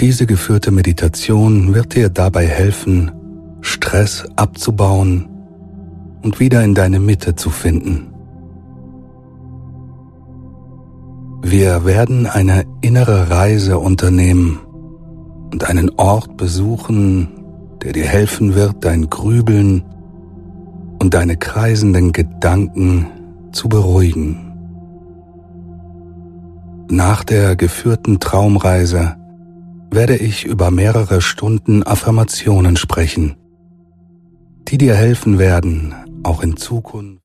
Diese geführte Meditation wird dir dabei helfen, Stress abzubauen und wieder in deine Mitte zu finden. Wir werden eine innere Reise unternehmen und einen Ort besuchen, der dir helfen wird, dein Grübeln und deine kreisenden Gedanken zu beruhigen. Nach der geführten Traumreise werde ich über mehrere Stunden Affirmationen sprechen, die dir helfen werden, auch in Zukunft